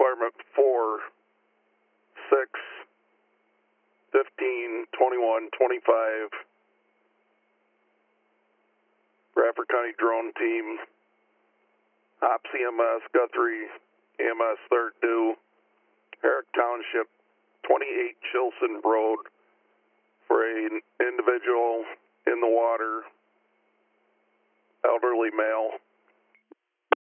Department 4, 6, 15, 21, 25, Bradford County Drone Team, Ops EMS, Guthrie EMS 3rd Due, Herrick Township, 28 Chilson Road, for an individual in the water, elderly male.